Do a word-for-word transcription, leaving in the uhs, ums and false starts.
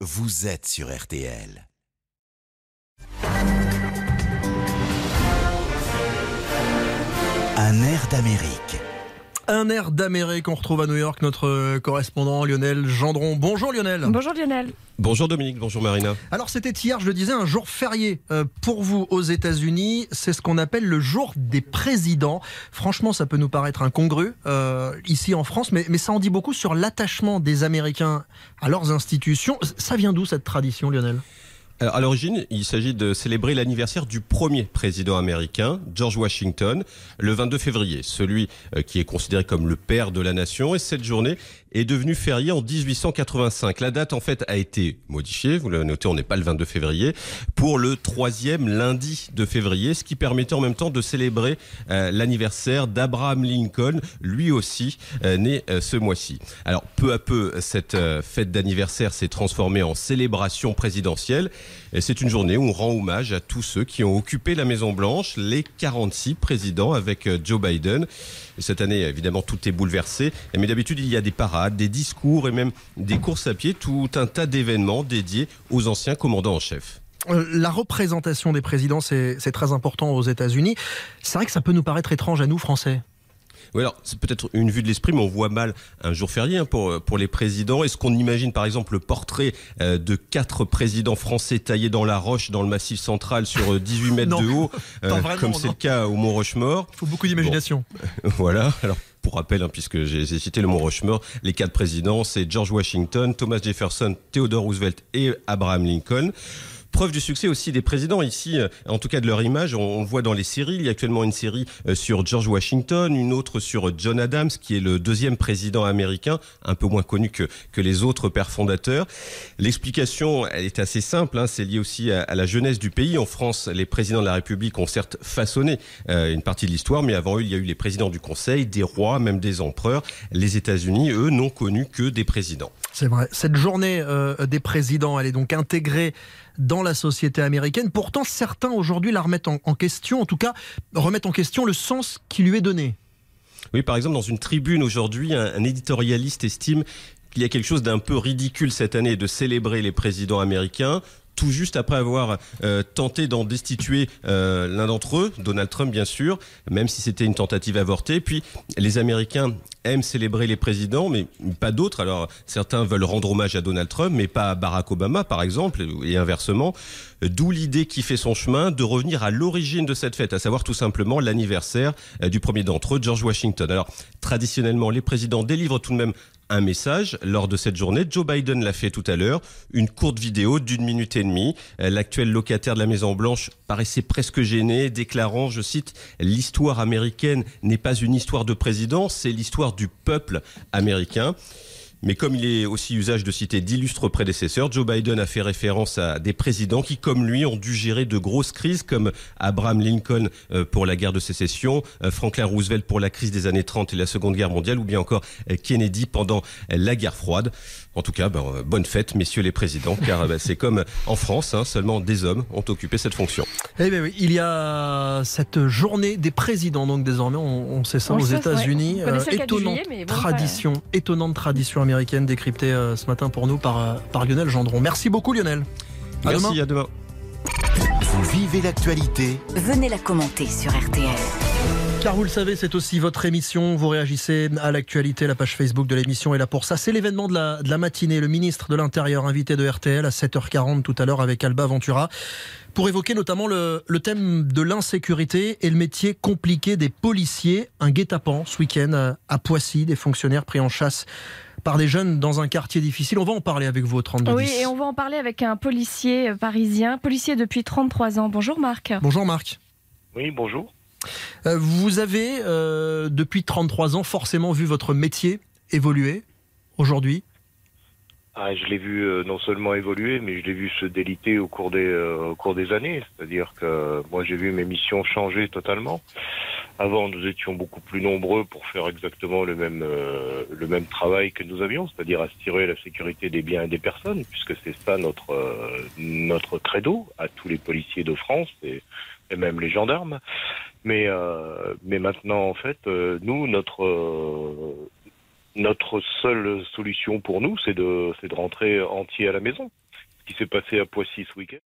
vous êtes sur R T L. Un air d'Amérique. Un air d'Amérique, on retrouve à New York notre correspondant Lionel Gendron. Bonjour Lionel. Bonjour Lionel. Bonjour Dominique, bonjour Marina. Alors c'était hier, je le disais, un jour férié euh, pour vous aux États-Unis. C'est ce qu'on appelle le jour des présidents. Franchement, ça peut nous paraître incongru euh, ici en France, mais, mais ça en dit beaucoup sur l'attachement des Américains à leurs institutions. Ça vient d'où cette tradition, Lionel ? Alors, à l'origine, il s'agit de célébrer l'anniversaire du premier président américain, George Washington, le vingt-deux février, celui qui est considéré comme le père de la nation. Et cette journée est devenue fériée en dix-huit cent quatre-vingt-cinq. La date, en fait, a été modifiée, vous l'avez noté, on n'est pas le vingt-deux février, pour le troisième lundi de février, ce qui permettait en même temps de célébrer euh, l'anniversaire d'Abraham Lincoln, lui aussi euh, né euh, ce mois-ci. Alors, peu à peu, cette euh, fête d'anniversaire s'est transformée en célébration présidentielle. Et c'est une journée où on rend hommage à tous ceux qui ont occupé la Maison-Blanche, les quarante-six présidents avec Joe Biden. Et cette année, évidemment, tout est bouleversé. Mais d'habitude, il y a des parades, des discours et même des courses à pied, tout un tas d'événements dédiés aux anciens commandants en chef. La représentation des présidents, c'est, c'est très important aux États-Unis. C'est vrai que ça peut nous paraître étrange à nous, Français. Oui, alors c'est peut-être une vue de l'esprit, mais on voit mal un jour férié hein, pour, pour les présidents. Est-ce qu'on imagine par exemple le portrait euh, de quatre présidents français taillés dans la roche, dans le Massif central, sur dix-huit mètres non, de haut, euh, vraiment, comme c'est non. le cas au Mont-Rochemort? Il faut beaucoup d'imagination. Bon, voilà, alors pour rappel, hein, puisque j'ai, j'ai cité le Mont-Rochemort, les quatre présidents, c'est George Washington, Thomas Jefferson, Theodore Roosevelt et Abraham Lincoln. Preuve du succès aussi des présidents ici, en tout cas de leur image, on le voit dans les séries. Il y a actuellement une série sur George Washington, une autre sur John Adams, qui est le deuxième président américain, un peu moins connu que, que les autres pères fondateurs. L'explication, elle est assez simple, hein, c'est lié aussi à, à la jeunesse du pays. En France, les présidents de la République ont certes façonné euh, une partie de l'histoire, mais avant eux, il y a eu les présidents du Conseil, des rois, même des empereurs. Les États-Unis, eux, n'ont connu que des présidents. C'est vrai. Cette journée euh, des présidents, elle est donc intégrée dans la société américaine. Pourtant, certains aujourd'hui la remettent en, en question, en tout cas remettent en question le sens qui lui est donné. Oui, par exemple, dans une tribune aujourd'hui, un, un éditorialiste estime qu'il y a quelque chose d'un peu ridicule cette année de célébrer les présidents américains, tout juste après avoir euh, tenté d'en destituer euh, l'un d'entre eux, Donald Trump bien sûr, même si c'était une tentative avortée. Puis les Américains aiment célébrer les présidents, mais pas d'autres. Alors certains veulent rendre hommage à Donald Trump, mais pas à Barack Obama par exemple, et inversement. D'où l'idée qui fait son chemin de revenir à l'origine de cette fête, à savoir tout simplement l'anniversaire du premier d'entre eux, George Washington. Alors traditionnellement, les présidents délivrent tout de même un message lors de cette journée. Joe Biden l'a fait tout à l'heure, une courte vidéo d'une minute et demie. L'actuel locataire de la Maison-Blanche paraissait presque gêné, déclarant, je cite, « L'histoire américaine n'est pas une histoire de président, c'est l'histoire du peuple américain ». Mais comme il est aussi usage de citer d'illustres prédécesseurs, Joe Biden a fait référence à des présidents qui, comme lui, ont dû gérer de grosses crises, comme Abraham Lincoln pour la guerre de sécession, Franklin Roosevelt pour la crise des années trente et la Seconde Guerre mondiale, ou bien encore Kennedy pendant la guerre froide. En tout cas, ben, bonne fête, messieurs les présidents, car ben, c'est comme en France, hein, seulement des hommes ont occupé cette fonction. Eh bien oui, il y a cette journée des présidents, donc désormais, on, on sait ça on aux sait, États-Unis. ouais. Euh, étonnante juillet, bon, tradition, ça... étonnante tradition américaine décryptée euh, ce matin pour nous par, euh, par Lionel Gendron. Merci beaucoup Lionel. À Merci, demain. à demain. Vous vivez l'actualité. Venez la commenter sur R T L. Car vous le savez, c'est aussi votre émission. Vous réagissez à l'actualité. La page Facebook de l'émission est là pour ça. C'est l'événement de la, de la matinée. Le ministre de l'Intérieur, invité de R T L à sept heures quarante tout à l'heure avec Alba Ventura, pour évoquer notamment le, le thème de l'insécurité et le métier compliqué des policiers. Un guet-apens ce week-end à Poissy, des fonctionnaires pris en chasse par des jeunes dans un quartier difficile. On va en parler avec vous au trente-deux dix. Oui, et on va en parler avec un policier parisien, policier depuis trente-trois ans. Bonjour Marc. Bonjour Marc. Oui, bonjour. Euh, vous avez, euh, depuis trente-trois ans, forcément vu votre métier évoluer aujourd'hui. Ah, je l'ai vu euh, non seulement évoluer, mais je l'ai vu se déliter au cours des, euh, au cours des années. C'est-à-dire que euh, moi, j'ai vu mes missions changer totalement. Avant, nous étions beaucoup plus nombreux pour faire exactement le même, euh, le même travail que nous avions, c'est-à-dire assurer la sécurité des biens et des personnes, puisque c'est ça notre, euh, notre credo à tous les policiers de France et, et même les gendarmes. Mais, euh, mais maintenant, en fait, euh, nous, notre... Euh, Notre seule solution pour nous, c'est de, c'est de rentrer entier à la maison. Ce qui s'est passé à Poissy ce week-end.